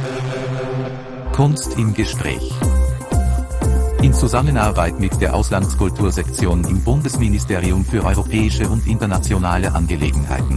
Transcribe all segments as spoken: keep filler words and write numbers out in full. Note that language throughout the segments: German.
Kunst im Gespräch. In Zusammenarbeit mit der Auslandskultursektion im Bundesministerium für europäische und internationale Angelegenheiten.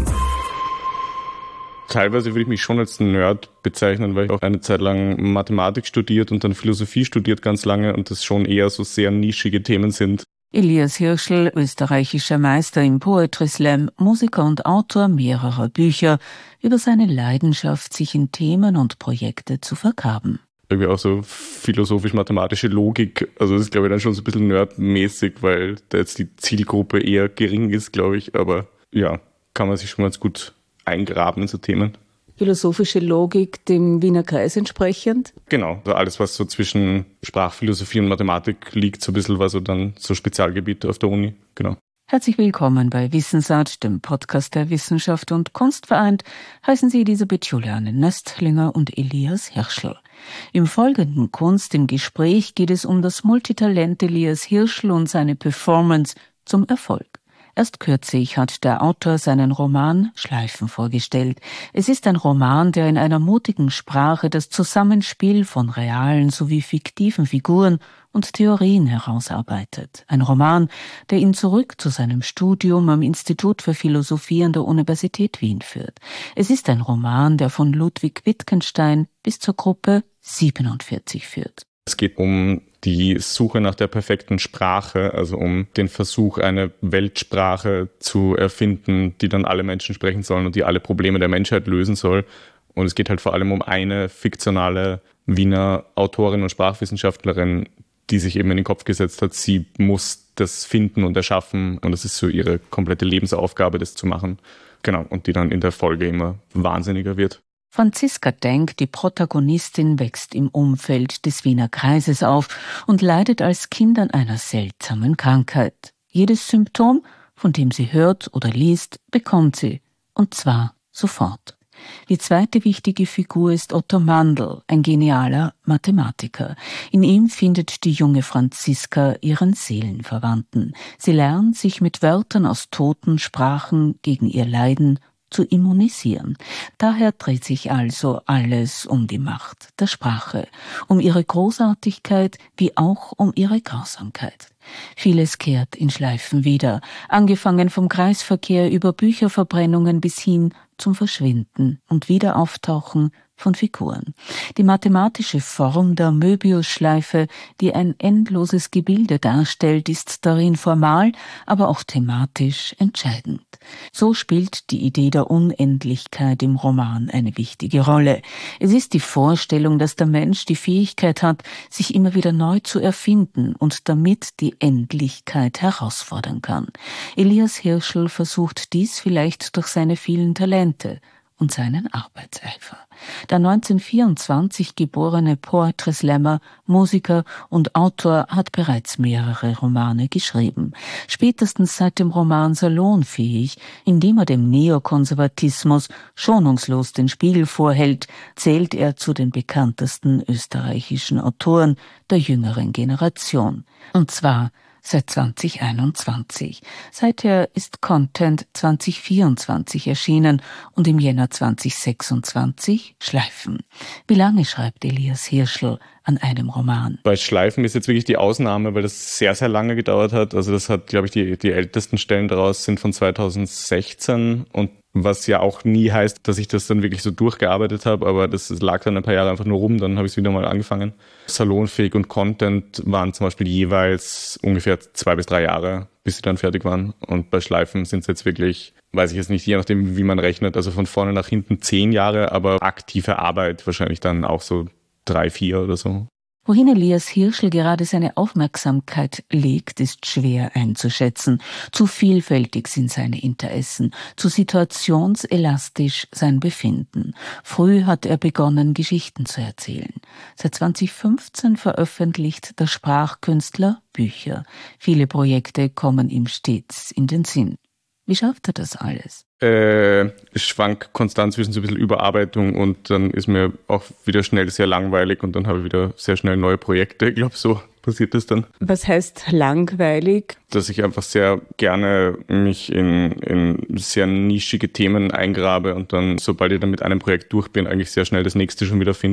Teilweise würde ich mich schon als Nerd bezeichnen, weil ich auch eine Zeit lang Mathematik studiert und dann Philosophie studiert ganz lange und das schon eher so sehr nischige Themen sind. Elias Hirschl, österreichischer Meister im Poetry Slam, Musiker und Autor mehrerer Bücher, über seine Leidenschaft, sich in Themen und Projekte zu vergraben. Irgendwie auch so philosophisch-mathematische Logik, also das ist, glaube ich, dann schon so ein bisschen nerdmäßig, weil da jetzt die Zielgruppe eher gering ist, glaube ich, aber ja, kann man sich schon ganz gut eingraben in so Themen. Philosophische Logik dem Wiener Kreis entsprechend? Genau, also alles, was so zwischen Sprachphilosophie und Mathematik liegt, so ein bisschen war so dann so Spezialgebiete auf der Uni, genau. Herzlich willkommen bei Wissensart, dem Podcast der Wissenschaft und Kunst vereint, heißen Sie Elisabeth Juliane Nöstlinger und Elias Hirschl. Im folgenden Kunst im Gespräch geht es um das Multitalent Elias Hirschl und seine Performance zum Erfolg. Erst kürzlich hat der Autor seinen Roman Schleifen vorgestellt. Es ist ein Roman, der in einer mutigen Sprache das Zusammenspiel von realen sowie fiktiven Figuren und Theorien herausarbeitet. Ein Roman, der ihn zurück zu seinem Studium am Institut für Philosophie an der Universität Wien führt. Es ist ein Roman, der von Ludwig Wittgenstein bis zur Gruppe siebenundvierzig führt. Es geht um die Suche nach der perfekten Sprache, also um den Versuch, eine Weltsprache zu erfinden, die dann alle Menschen sprechen sollen und die alle Probleme der Menschheit lösen soll. Und es geht halt vor allem um eine fiktionale Wiener Autorin und Sprachwissenschaftlerin, die sich eben in den Kopf gesetzt hat, sie muss das finden und erschaffen und das ist so ihre komplette Lebensaufgabe, das zu machen. Genau, und die dann in der Folge immer wahnsinniger wird. Franziska Denk, die Protagonistin, wächst im Umfeld des Wiener Kreises auf und leidet als Kind an einer seltsamen Krankheit. Jedes Symptom, von dem sie hört oder liest, bekommt sie, und zwar sofort. Die zweite wichtige Figur ist Otto Mandl, ein genialer Mathematiker. In ihm findet die junge Franziska ihren Seelenverwandten. Sie lernt, sich mit Wörtern aus toten Sprachen gegen ihr Leiden zu immunisieren. Daher dreht sich also alles um die Macht der Sprache, um ihre Großartigkeit wie auch um ihre Grausamkeit. Vieles kehrt in Schleifen wieder, angefangen vom Kreisverkehr über Bücherverbrennungen bis hin zum Verschwinden und Wiederauftauchen von Figuren. Die mathematische Form der Möbiusschleife, die ein endloses Gebilde darstellt, ist darin formal, aber auch thematisch entscheidend. So spielt die Idee der Unendlichkeit im Roman eine wichtige Rolle. Es ist die Vorstellung, dass der Mensch die Fähigkeit hat, sich immer wieder neu zu erfinden und damit die Endlichkeit herausfordern kann. Elias Hirschl versucht dies vielleicht durch seine vielen Talente und seinen Arbeitseifer. Der neunzehnhundertvierundzwanzig geborene Poetry Slammer, Musiker und Autor hat bereits mehrere Romane geschrieben. Spätestens seit dem Roman Salonfähig, in dem er dem Neokonservatismus schonungslos den Spiegel vorhält, zählt er zu den bekanntesten österreichischen Autoren der jüngeren Generation. Und zwar seit zwanzig einundzwanzig. Seither ist Content zwanzig vierundzwanzig erschienen und im Jänner zwanzig sechsundzwanzig Schleifen. Wie lange schreibt Elias Hirschl an einem Roman? Bei Schleifen ist jetzt wirklich die Ausnahme, weil das sehr, sehr lange gedauert hat. Also das hat, glaube ich, die, die ältesten Stellen daraus sind von zweitausendsechzehn und was ja auch nie heißt, dass ich das dann wirklich so durchgearbeitet habe, aber das lag dann ein paar Jahre einfach nur rum, dann habe ich es wieder mal angefangen. Salonfähig und Content waren zum Beispiel jeweils ungefähr zwei bis drei Jahre, bis sie dann fertig waren. Und bei Schleifen sind es jetzt wirklich, weiß ich jetzt nicht, je nachdem wie man rechnet, also von vorne nach hinten zehn Jahre, aber aktive Arbeit wahrscheinlich dann auch so drei, vier oder so. Wohin Elias Hirschl gerade seine Aufmerksamkeit legt, ist schwer einzuschätzen. Zu vielfältig sind seine Interessen, zu situationselastisch sein Befinden. Früh hat er begonnen, Geschichten zu erzählen. Seit zwanzig fünfzehn veröffentlicht der Sprachkünstler Bücher. Viele Projekte kommen ihm stets in den Sinn. Wie schafft er das alles? Äh, ich schwank konstant zwischen so ein bisschen Überarbeitung und dann ist mir auch wieder schnell sehr langweilig und dann habe ich wieder sehr schnell neue Projekte. Ich glaube, so passiert das dann. Was heißt langweilig? Dass ich einfach sehr gerne mich in, in sehr nischige Themen eingrabe und dann, sobald ich dann mit einem Projekt durch bin, eigentlich sehr schnell das nächste schon wieder finde.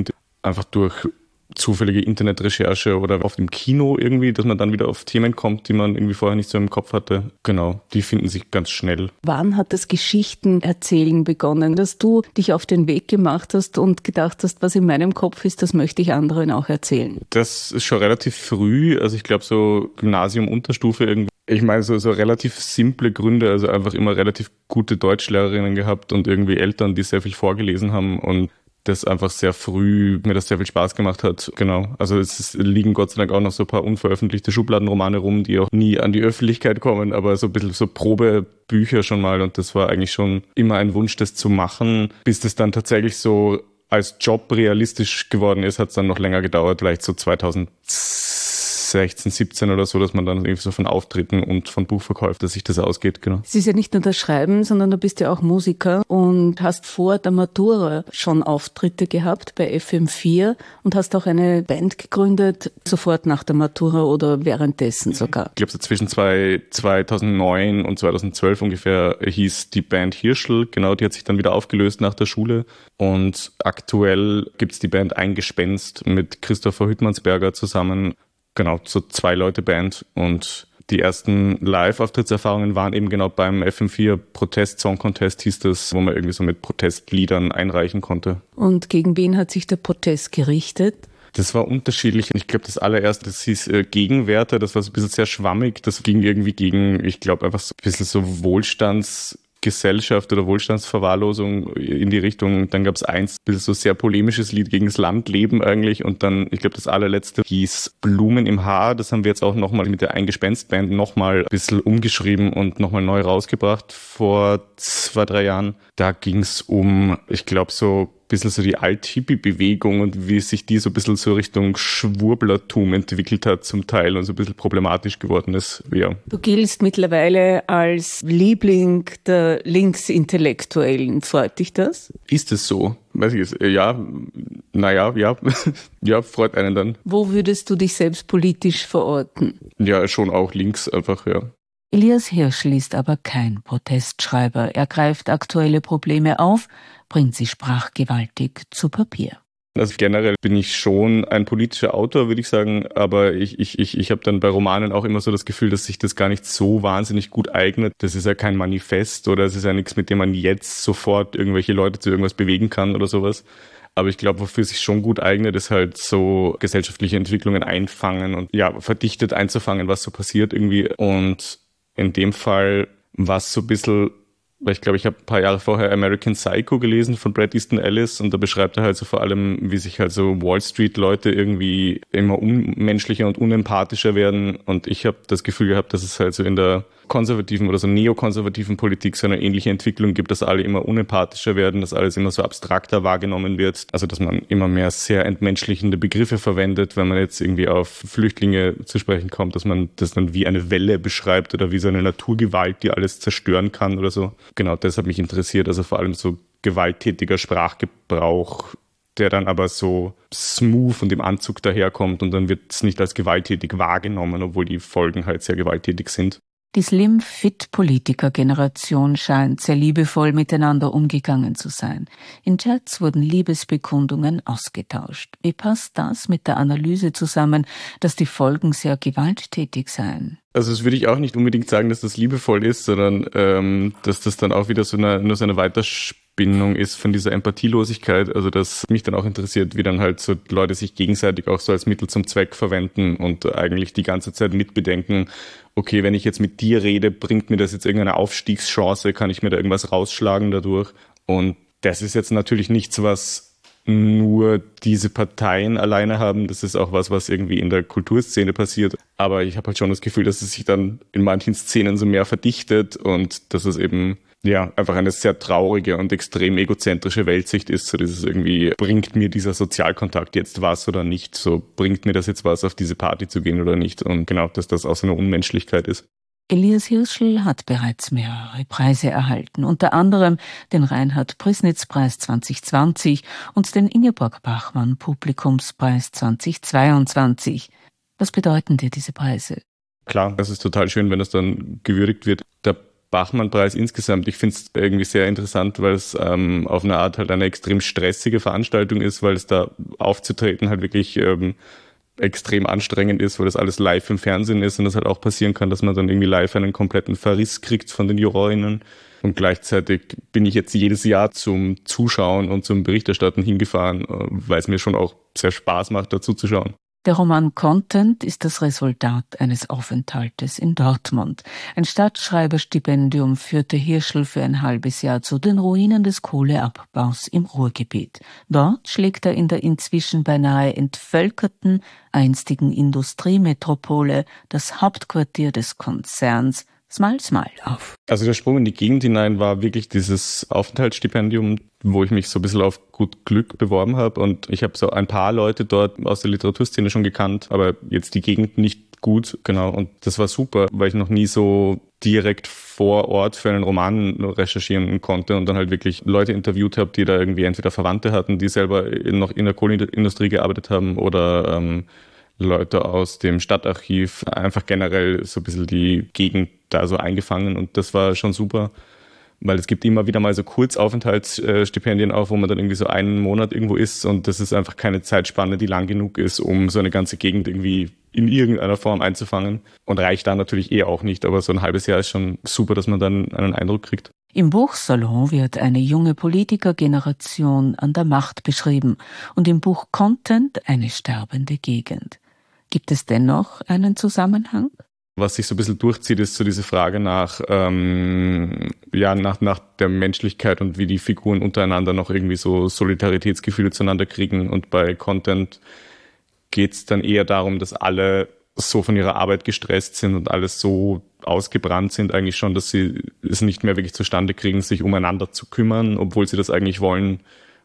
einfach durch zufällige Internetrecherche oder auf dem Kino irgendwie, dass man dann wieder auf Themen kommt, die man irgendwie vorher nicht so im Kopf hatte. Genau, die finden sich ganz schnell. Wann hat das Geschichtenerzählen begonnen, dass du dich auf den Weg gemacht hast und gedacht hast, was in meinem Kopf ist, das möchte ich anderen auch erzählen? Das ist schon relativ früh, also ich glaube so Gymnasium, Unterstufe irgendwie. Ich meine, so, so relativ simple Gründe, also einfach immer relativ gute Deutschlehrerinnen gehabt und irgendwie Eltern, die sehr viel vorgelesen haben und das einfach sehr früh, mir das sehr viel Spaß gemacht hat. Genau. Also es ist, liegen Gott sei Dank auch noch so ein paar unveröffentlichte Schubladenromane rum, die auch nie an die Öffentlichkeit kommen, aber so ein bisschen so Probebücher schon mal und das war eigentlich schon immer ein Wunsch, das zu machen, bis das dann tatsächlich so als Job realistisch geworden ist, hat es dann noch länger gedauert, vielleicht so zweitausendsechzehn, siebzehn oder so, dass man dann irgendwie so von Auftritten und von Buchverkäufen, dass sich das ausgeht, genau. Es ist ja nicht nur das Schreiben, sondern du bist ja auch Musiker und hast vor der Matura schon Auftritte gehabt bei F M vier und hast auch eine Band gegründet, sofort nach der Matura oder währenddessen sogar. Ich glaube, so zwischen zwei, zweitausendneun und zweitausendzwölf ungefähr hieß die Band Hirschl, genau, die hat sich dann wieder aufgelöst nach der Schule und aktuell gibt's die Band Ein Gespenst mit Christopher Hüttmannsberger zusammen. Genau, so zwei Leute Band und die ersten Live-Auftrittserfahrungen waren eben genau beim F M vier Protest Song Contest hieß das, wo man irgendwie so mit Protestliedern einreichen konnte. Und gegen wen hat sich der Protest gerichtet? Das war unterschiedlich. Ich glaube, das allererste, das hieß äh, Gegenwerte, das war so ein bisschen sehr schwammig. Das ging irgendwie gegen, ich glaube, einfach so ein bisschen so Wohlstands Gesellschaft oder Wohlstandsverwahrlosung in die Richtung. Dann gab es eins, ein bisschen so sehr polemisches Lied gegen das Landleben eigentlich und dann, ich glaube, das allerletzte hieß Blumen im Haar. Das haben wir jetzt auch nochmal mit der Ein Gespenst-Band nochmal ein bisschen umgeschrieben und nochmal neu rausgebracht vor zwei, drei Jahren. Da ging es um, ich glaube, so ein bisschen so die Alt-Hippie-Bewegung und wie sich die so ein bisschen so Richtung Schwurblertum entwickelt hat zum Teil und so ein bisschen problematisch geworden ist. Ja. Du giltst mittlerweile als Liebling der Linksintellektuellen. Freut dich das? Ist es so? Weiß ich, ja, naja, ja, ja, freut einen dann. Wo würdest du dich selbst politisch verorten? Ja, schon auch links einfach, ja. Elias Hirschl ist aber kein Protestschreiber. Er greift aktuelle Probleme auf, bringt sie sprachgewaltig zu Papier. Also generell bin ich schon ein politischer Autor, würde ich sagen, aber ich, ich, ich, ich habe dann bei Romanen auch immer so das Gefühl, dass sich das gar nicht so wahnsinnig gut eignet. Das ist ja kein Manifest oder es ist ja nichts, mit dem man jetzt sofort irgendwelche Leute zu irgendwas bewegen kann oder sowas. Aber ich glaube, wofür es sich schon gut eignet, ist halt so gesellschaftliche Entwicklungen einfangen und ja, verdichtet einzufangen, was so passiert irgendwie. Und in dem Fall war es so ein bisschen, weil ich glaube, ich habe ein paar Jahre vorher American Psycho gelesen von Bret Easton Ellis und da beschreibt er halt so vor allem, wie sich halt so Wall Street Leute irgendwie immer unmenschlicher und unempathischer werden und ich habe das Gefühl gehabt, dass es halt so in der konservativen oder so neokonservativen Politik so eine ähnliche Entwicklung gibt, dass alle immer unempathischer werden, dass alles immer so abstrakter wahrgenommen wird. Also dass man immer mehr sehr entmenschlichende Begriffe verwendet, wenn man jetzt irgendwie auf Flüchtlinge zu sprechen kommt, dass man das dann wie eine Welle beschreibt oder wie so eine Naturgewalt, die alles zerstören kann oder so. Genau, das hat mich interessiert. Also vor allem so gewalttätiger Sprachgebrauch, der dann aber so smooth und im Anzug daherkommt und dann wird es nicht als gewalttätig wahrgenommen, obwohl die Folgen halt sehr gewalttätig sind. Die Slim-Fit-Politiker-Generation scheint sehr liebevoll miteinander umgegangen zu sein. In Chats wurden Liebesbekundungen ausgetauscht. Wie passt das mit der Analyse zusammen, dass die Folgen sehr gewalttätig seien? Also das würde ich auch nicht unbedingt sagen, dass das liebevoll ist, sondern ähm, dass das dann auch wieder so eine, nur so eine Weiterspinnung ist von dieser Empathielosigkeit. Also dass mich dann auch interessiert, wie dann halt so Leute sich gegenseitig auch so als Mittel zum Zweck verwenden und eigentlich die ganze Zeit mitbedenken, okay, wenn ich jetzt mit dir rede, bringt mir das jetzt irgendeine Aufstiegschance, kann ich mir da irgendwas rausschlagen dadurch? Und das ist jetzt natürlich nichts, was nur diese Parteien alleine haben. Das ist auch was, was irgendwie in der Kulturszene passiert. Aber ich habe halt schon das Gefühl, dass es sich dann in manchen Szenen so mehr verdichtet und dass es eben ja einfach eine sehr traurige und extrem egozentrische Weltsicht ist. So dieses irgendwie, bringt mir dieser Sozialkontakt jetzt was oder nicht? So, bringt mir das jetzt was, auf diese Party zu gehen oder nicht? Und genau, dass das auch so eine Unmenschlichkeit ist. Elias Hirschl hat bereits mehrere Preise erhalten, unter anderem den Reinhard-Prisnitz-Preis zwanzig zwanzig und den Ingeborg-Bachmann-Publikumspreis zwanzig zweiundzwanzig. Was bedeuten dir diese Preise? Klar, das ist total schön, wenn das dann gewürdigt wird. Der Bachmann-Preis insgesamt, ich finde es irgendwie sehr interessant, weil es ähm, auf eine Art halt eine extrem stressige Veranstaltung ist, weil es da aufzutreten halt wirklich ähm, extrem anstrengend ist, weil das alles live im Fernsehen ist und es halt auch passieren kann, dass man dann irgendwie live einen kompletten Verriss kriegt von den Jurorinnen. Und gleichzeitig bin ich jetzt jedes Jahr zum Zuschauen und zum Berichterstatten hingefahren, weil es mir schon auch sehr Spaß macht, dazu zu schauen. Der Roman Content ist das Resultat eines Aufenthaltes in Dortmund. Ein Stadtschreiberstipendium führte Hirschl für ein halbes Jahr zu den Ruinen des Kohleabbaus im Ruhrgebiet. Dort schlägt er in der inzwischen beinahe entvölkerten einstigen Industriemetropole das Hauptquartier des Konzerns Smile Smile auf. Also der Sprung in die Gegend hinein war wirklich dieses Aufenthaltsstipendium, wo ich mich so ein bisschen auf gut Glück beworben habe. Und ich habe so ein paar Leute dort aus der Literaturszene schon gekannt, aber jetzt die Gegend nicht gut. Genau. Und das war super, weil ich noch nie so direkt vor Ort für einen Roman recherchieren konnte und dann halt wirklich Leute interviewt habe, die da irgendwie entweder Verwandte hatten, die selber noch in der Kohleindustrie gearbeitet haben oder ähm, Leute aus dem Stadtarchiv, einfach generell so ein bisschen die Gegend da so eingefangen und das war schon super, weil es gibt immer wieder mal so Kurzaufenthaltsstipendien auch, wo man dann irgendwie so einen Monat irgendwo ist und das ist einfach keine Zeitspanne, die lang genug ist, um so eine ganze Gegend irgendwie in irgendeiner Form einzufangen und reicht da natürlich eh auch nicht, aber so ein halbes Jahr ist schon super, dass man dann einen Eindruck kriegt. Im Buch Salon wird eine junge Politikergeneration an der Macht beschrieben und im Buch Content eine sterbende Gegend. Gibt es dennoch einen Zusammenhang? Was sich so ein bisschen durchzieht, ist so diese Frage nach, ähm, ja, nach, nach der Menschlichkeit und wie die Figuren untereinander noch irgendwie so Solidaritätsgefühle zueinander kriegen. Und bei Content geht es dann eher darum, dass alle so von ihrer Arbeit gestresst sind und alles so ausgebrannt sind eigentlich schon, dass sie es nicht mehr wirklich zustande kriegen, sich umeinander zu kümmern, obwohl sie das eigentlich wollen.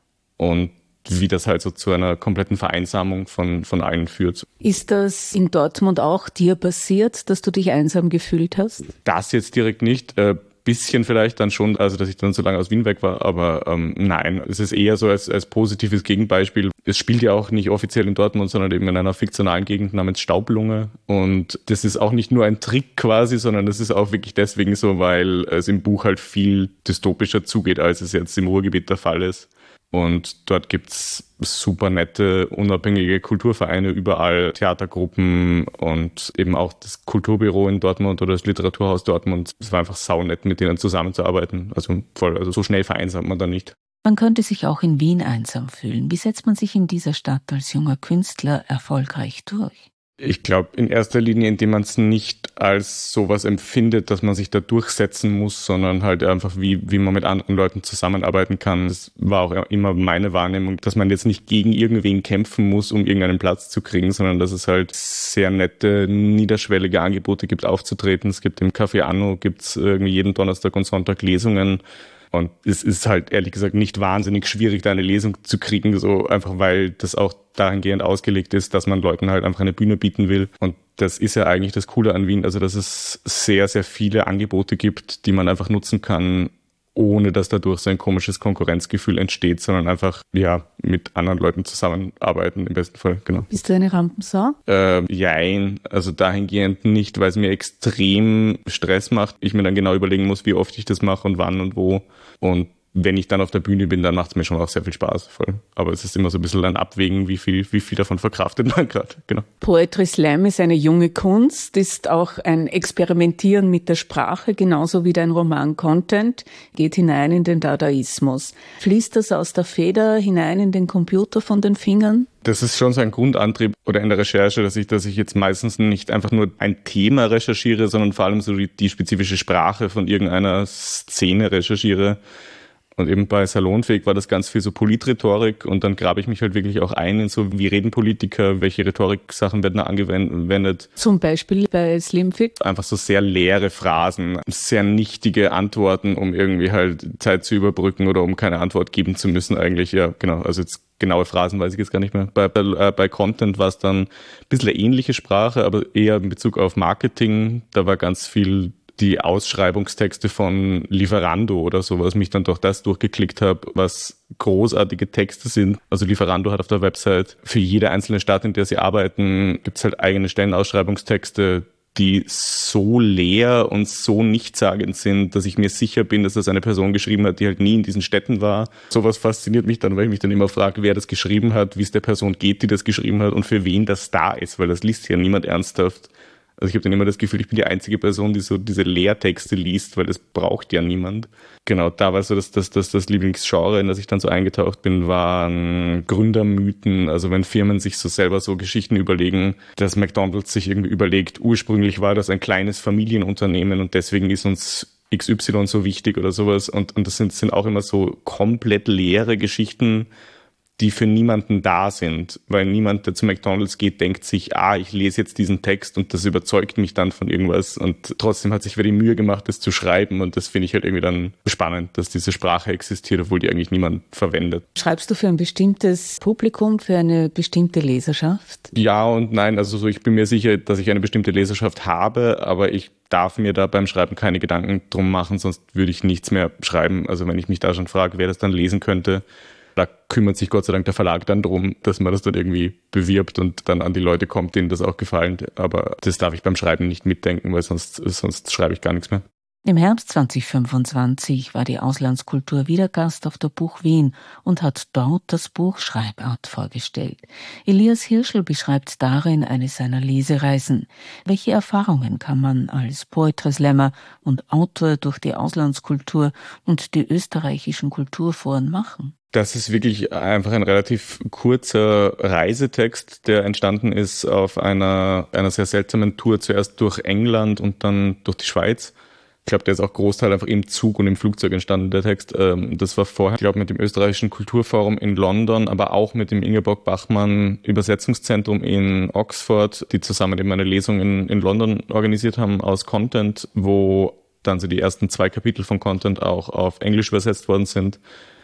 Und wie das halt so zu einer kompletten Vereinsamung von, von allen führt. Ist das in Dortmund auch dir passiert, dass du dich einsam gefühlt hast? Das jetzt direkt nicht. Äh, bisschen vielleicht dann schon, also dass ich dann so lange aus Wien weg war, aber ähm, nein, es ist eher so als, als positives Gegenbeispiel. Es spielt ja auch nicht offiziell in Dortmund, sondern eben in einer fiktionalen Gegend namens Staublunge und das ist auch nicht nur ein Trick quasi, sondern das ist auch wirklich deswegen so, weil es im Buch halt viel dystopischer zugeht, als es jetzt im Ruhrgebiet der Fall ist. Und dort gibt's super nette, unabhängige Kulturvereine überall, Theatergruppen und eben auch das Kulturbüro in Dortmund oder das Literaturhaus Dortmund. Es war einfach saunett, mit denen zusammenzuarbeiten. Also voll, also so schnell vereinsamt man da nicht. Man könnte sich auch in Wien einsam fühlen. Wie setzt man sich in dieser Stadt als junger Künstler erfolgreich durch? Ich glaube, in erster Linie, indem man es nicht als sowas empfindet, dass man sich da durchsetzen muss, sondern halt einfach, wie, wie man mit anderen Leuten zusammenarbeiten kann. Das war auch immer meine Wahrnehmung, dass man jetzt nicht gegen irgendwen kämpfen muss, um irgendeinen Platz zu kriegen, sondern dass es halt sehr nette, niederschwellige Angebote gibt, aufzutreten. Es gibt im Café Anno, gibt's irgendwie jeden Donnerstag und Sonntag Lesungen. Und es ist halt ehrlich gesagt nicht wahnsinnig schwierig, da eine Lesung zu kriegen, so einfach weil das auch dahingehend ausgelegt ist, dass man Leuten halt einfach eine Bühne bieten will. Und das ist ja eigentlich das Coole an Wien, also dass es sehr, sehr viele Angebote gibt, die man einfach nutzen kann, ohne dass dadurch so ein komisches Konkurrenzgefühl entsteht, sondern einfach, ja, mit anderen Leuten zusammenarbeiten im besten Fall, genau. Bist du eine Rampensau? Äh, jein, also dahingehend nicht, weil es mir extrem Stress macht. Ich mir dann genau überlegen muss, wie oft ich das mache und wann und wo. Und wenn ich dann auf der Bühne bin, dann macht es mir schon auch sehr viel Spaß. Voll. Aber es ist immer so ein bisschen ein Abwägen, wie viel, wie viel davon verkraftet man gerade. Genau. Poetry Slam ist eine junge Kunst, ist auch ein Experimentieren mit der Sprache, genauso wie dein Roman Content, geht hinein in den Dadaismus. Fließt das aus der Feder hinein in den Computer von den Fingern? Das ist schon so ein Grundantrieb oder in der Recherche, dass ich, dass ich jetzt meistens nicht einfach nur ein Thema recherchiere, sondern vor allem so die, die spezifische Sprache von irgendeiner Szene recherchiere. Und eben bei Salonfähig war das ganz viel so Politrhetorik und dann grabe ich mich halt wirklich auch ein in so, wie reden Politiker, welche Rhetorik-Sachen werden da angewendet. Zum Beispiel bei Slimfit? Einfach so sehr leere Phrasen, sehr nichtige Antworten, um irgendwie halt Zeit zu überbrücken oder um keine Antwort geben zu müssen eigentlich. Ja, genau, also jetzt genaue Phrasen weiß ich jetzt gar nicht mehr. Bei, bei, äh, bei Content war es dann ein bisschen eine ähnliche Sprache, aber eher in Bezug auf Marketing. Da war ganz viel die Ausschreibungstexte von Lieferando oder so, was mich dann durch das durchgeklickt habe, was großartige Texte sind. Also Lieferando hat auf der Website für jede einzelne Stadt, in der sie arbeiten, gibt's halt eigene Stellenausschreibungstexte, die so leer und so nichtssagend sind, dass ich mir sicher bin, dass das eine Person geschrieben hat, die halt nie in diesen Städten war. Sowas fasziniert mich dann, weil ich mich dann immer frage, wer das geschrieben hat, wie es der Person geht, die das geschrieben hat und für wen das da ist, weil das liest ja niemand ernsthaft. Also ich habe dann immer das Gefühl, ich bin die einzige Person, die so diese Leertexte liest, weil das braucht ja niemand. Genau, da war so das, das, das, das Lieblingsgenre, in das ich dann so eingetaucht bin, waren Gründermythen. Also wenn Firmen sich so selber so Geschichten überlegen, dass McDonald's sich irgendwie überlegt, ursprünglich war das ein kleines Familienunternehmen und deswegen ist uns X Y so wichtig oder sowas. Und, und das sind, sind auch immer so komplett leere Geschichten, die für niemanden da sind, weil niemand, der zu McDonald's geht, denkt sich, ah, ich lese jetzt diesen Text und das überzeugt mich dann von irgendwas und trotzdem hat sich wer die Mühe gemacht, das zu schreiben und das finde ich halt irgendwie dann spannend, dass diese Sprache existiert, obwohl die eigentlich niemand verwendet. Schreibst du für ein bestimmtes Publikum, für eine bestimmte Leserschaft? Ja und nein, also so, ich bin mir sicher, dass ich eine bestimmte Leserschaft habe, aber ich darf mir da beim Schreiben keine Gedanken drum machen, sonst würde ich nichts mehr schreiben. Also wenn ich mich da schon frage, wer das dann lesen könnte, da kümmert sich Gott sei Dank der Verlag dann drum, dass man das dann irgendwie bewirbt und dann an die Leute kommt, denen das auch gefällt. Aber das darf ich beim Schreiben nicht mitdenken, weil sonst, sonst schreibe ich gar nichts mehr. Im Herbst zwanzig fünfundzwanzig war die Auslandskultur wieder Gast auf der Buch Wien und hat dort das Buch Schreibart vorgestellt. Elias Hirschl beschreibt darin eine seiner Lesereisen. Welche Erfahrungen kann man als Poetry Slammer und Autor durch die Auslandskultur und die österreichischen Kulturforen machen? Das ist wirklich einfach ein relativ kurzer Reisetext, der entstanden ist auf einer, einer sehr seltsamen Tour, zuerst durch England und dann durch die Schweiz. Ich glaube, der ist auch Großteil einfach im Zug und im Flugzeug entstanden, der Text. Das war vorher, ich glaube, mit dem österreichischen Kulturforum in London, aber auch mit dem Ingeborg Bachmann Übersetzungszentrum in Oxford, die zusammen eben eine Lesung in, in London organisiert haben aus Content, wo dann so die ersten zwei Kapitel von Content auch auf Englisch übersetzt worden sind.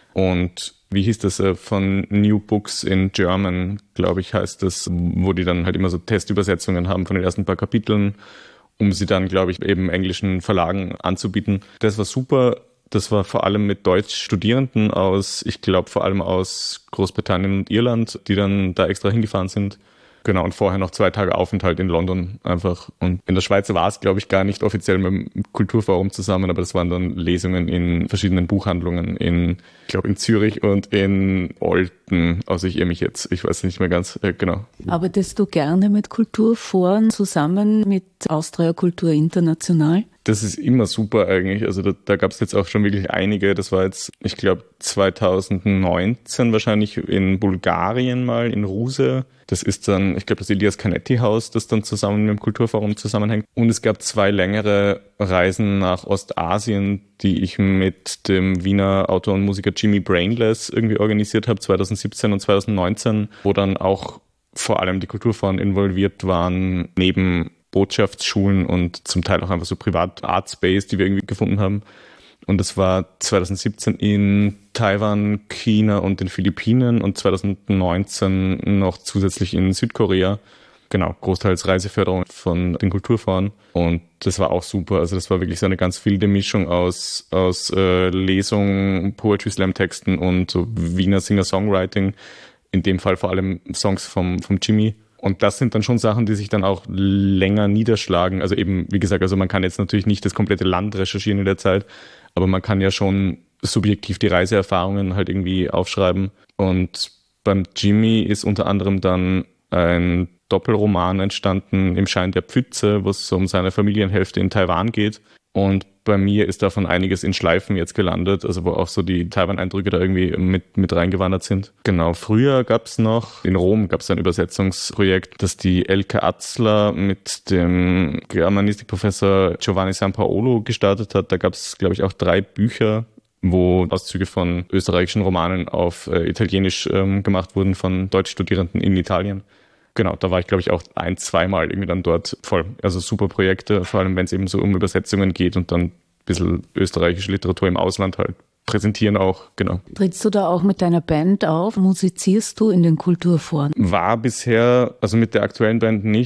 Und wie hieß das, von New Books in German, glaube ich, heißt das, wo die dann halt immer so Testübersetzungen haben von den ersten paar Kapiteln, um sie dann, glaube ich, eben englischen Verlagen anzubieten. Das war super. Das war vor allem mit Deutschstudierenden aus, ich glaube vor allem aus Großbritannien und Irland, die dann da extra hingefahren sind. Genau, und vorher noch zwei Tage Aufenthalt in London einfach. Und in der Schweiz war es, glaube ich, gar nicht offiziell mit dem Kulturforum zusammen, aber das waren dann Lesungen in verschiedenen Buchhandlungen in, ich glaube, in Zürich und in Olten. Also ich irre mich jetzt, ich weiß nicht mehr ganz äh, genau. Arbeitest du gerne mit Kulturforen zusammen mit Austria Kultur International? Das ist immer super eigentlich. Also da, da gab es jetzt auch schon wirklich einige. Das war jetzt, ich glaube, zweitausendneunzehn wahrscheinlich in Bulgarien mal, in Ruse. Das ist dann, ich glaube, das Elias Canetti Haus, das dann zusammen mit dem Kulturforum zusammenhängt. Und es gab zwei längere Reisen nach Ostasien, die ich mit dem Wiener Autor und Musiker Jimmy Brainless irgendwie organisiert habe, zweitausendsiebzehn und zweitausendneunzehn, wo dann auch vor allem die Kulturforen involviert waren, neben Botschaftsschulen und zum Teil auch einfach so Privat-Art-Space, die wir irgendwie gefunden haben. Und das war zweitausendsiebzehn in Taiwan, China und den Philippinen und zweitausendneunzehn noch zusätzlich in Südkorea. Genau, großteils Reiseförderung von den Kulturforen. Und das war auch super. Also das war wirklich so eine ganz wilde Mischung aus, aus äh, Lesungen, Poetry-Slam-Texten und so Wiener Singer-Songwriting. In dem Fall vor allem Songs vom, vom Jimmy. Und das sind dann schon Sachen, die sich dann auch länger niederschlagen. Also eben, wie gesagt, also man kann jetzt natürlich nicht das komplette Land recherchieren in der Zeit, aber man kann ja schon subjektiv die Reiseerfahrungen halt irgendwie aufschreiben. Und beim Jimmy ist unter anderem dann ein Doppelroman entstanden, Im Schein der Pfütze, wo es um seine Familienhälfte in Taiwan geht. Und bei mir ist davon einiges in Schleifen jetzt gelandet, also wo auch so die Taiwan-Eindrücke da irgendwie mit, mit reingewandert sind. Genau, früher gab es noch, in Rom gab es ein Übersetzungsprojekt, das die Elke Atzler mit dem Germanistikprofessor Giovanni Sampaolo gestartet hat. Da gab es, glaube ich, auch drei Bücher, wo Auszüge von österreichischen Romanen auf äh, Italienisch ähm, gemacht wurden von Deutschstudierenden in Italien. Genau, da war ich, glaube ich, auch ein-, zweimal irgendwie dann dort voll. Also super Projekte, vor allem wenn es eben so um Übersetzungen geht und dann ein bisschen österreichische Literatur im Ausland halt präsentieren auch, genau. Trittst du da auch mit deiner Band auf? Musizierst du in den Kulturforen? War bisher, also mit der aktuellen Band nicht.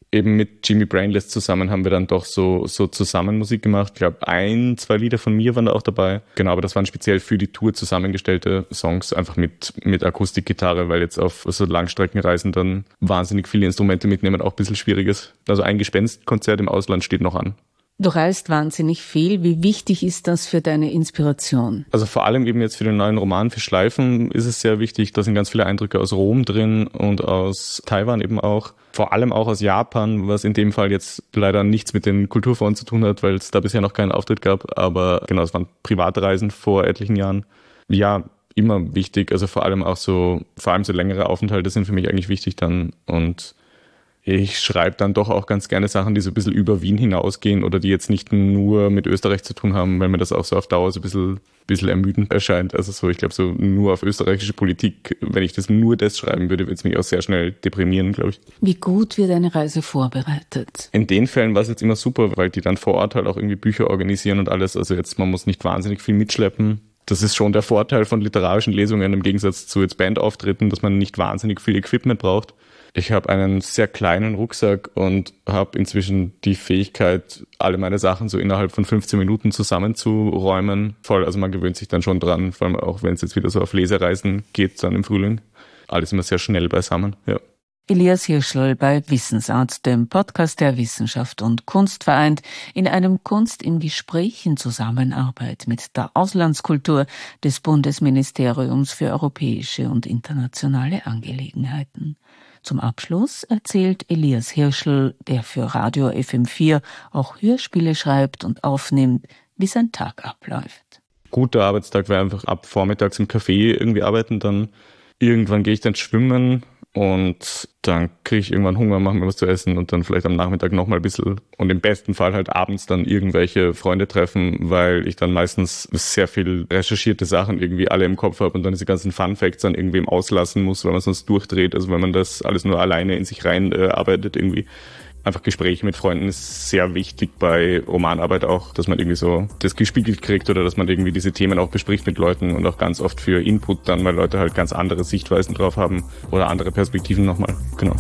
eben mit Jimmy Brainless zusammen haben wir dann doch so, so zusammen Musik gemacht. Ich glaube, ein, zwei Lieder von mir waren da auch dabei. Genau, aber das waren speziell für die Tour zusammengestellte Songs, einfach mit, mit Akustikgitarre, weil jetzt auf so Langstreckenreisen dann wahnsinnig viele Instrumente mitnehmen auch ein bisschen schwierig ist. Also ein Gespenstkonzert im Ausland steht noch an. Du reist wahnsinnig viel. Wie wichtig ist das für deine Inspiration? Also vor allem eben jetzt für den neuen Roman für Schleifen ist es sehr wichtig. Da sind ganz viele Eindrücke aus Rom drin und aus Taiwan eben auch. Vor allem auch aus Japan, was in dem Fall jetzt leider nichts mit den Kulturforen zu tun hat, weil es da bisher noch keinen Auftritt gab. Aber genau, es waren private Reisen vor etlichen Jahren. Ja, immer wichtig. Also vor allem auch so, vor allem so längere Aufenthalte sind für mich eigentlich wichtig dann. Und ich schreibe dann doch auch ganz gerne Sachen, die so ein bisschen über Wien hinausgehen oder die jetzt nicht nur mit Österreich zu tun haben, weil mir das auch so auf Dauer so ein bisschen, bisschen ermüdend erscheint. Also so, ich glaube, so nur auf österreichische Politik, wenn ich das nur das schreiben würde, würde es mich auch sehr schnell deprimieren, glaube ich. Wie gut wird eine Reise vorbereitet? In den Fällen war es jetzt immer super, weil die dann vor Ort halt auch irgendwie Bücher organisieren und alles. Also jetzt, man muss nicht wahnsinnig viel mitschleppen. Das ist schon der Vorteil von literarischen Lesungen im Gegensatz zu jetzt Bandauftritten, dass man nicht wahnsinnig viel Equipment braucht. Ich habe einen sehr kleinen Rucksack und habe inzwischen die Fähigkeit, alle meine Sachen so innerhalb von fünfzehn Minuten zusammenzuräumen. Voll, also man gewöhnt sich dann schon dran, vor allem auch wenn es jetzt wieder so auf Lesereisen geht, dann im Frühling. Alles immer sehr schnell beisammen, ja. Elias Hirschl bei Wissensart, dem Podcast, der Wissenschaft und Kunst vereint, in einem Kunst im Gespräch in Zusammenarbeit mit der Auslandskultur des Bundesministeriums für europäische und internationale Angelegenheiten. Zum Abschluss erzählt Elias Hirschl, der für Radio F M vier auch Hörspiele schreibt und aufnimmt, wie sein Tag abläuft. Guter Arbeitstag wäre einfach ab vormittags im Café irgendwie arbeiten, dann irgendwann gehe ich dann schwimmen und dann kriege ich irgendwann Hunger, mache mir was zu essen und dann vielleicht am Nachmittag nochmal ein bisschen und im besten Fall halt abends dann irgendwelche Freunde treffen, weil ich dann meistens sehr viel recherchierte Sachen irgendwie alle im Kopf habe und dann diese ganzen Fun Facts dann irgendwem auslassen muss, weil man sonst durchdreht, also wenn man das alles nur alleine in sich rein äh, arbeitet irgendwie. Einfach Gespräche mit Freunden ist sehr wichtig bei Romanarbeit auch, dass man irgendwie so das gespiegelt kriegt oder dass man irgendwie diese Themen auch bespricht mit Leuten und auch ganz oft für Input dann, weil Leute halt ganz andere Sichtweisen drauf haben oder andere Perspektiven nochmal. Genau.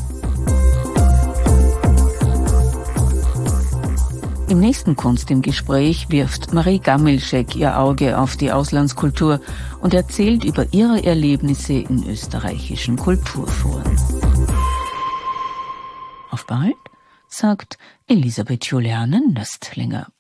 Im nächsten Kunst im Gespräch wirft Marie Gamilschek ihr Auge auf die Auslandskultur und erzählt über ihre Erlebnisse in österreichischen Kulturforen. Auf bald, sagt Elisabeth Juliane Nöstlinger.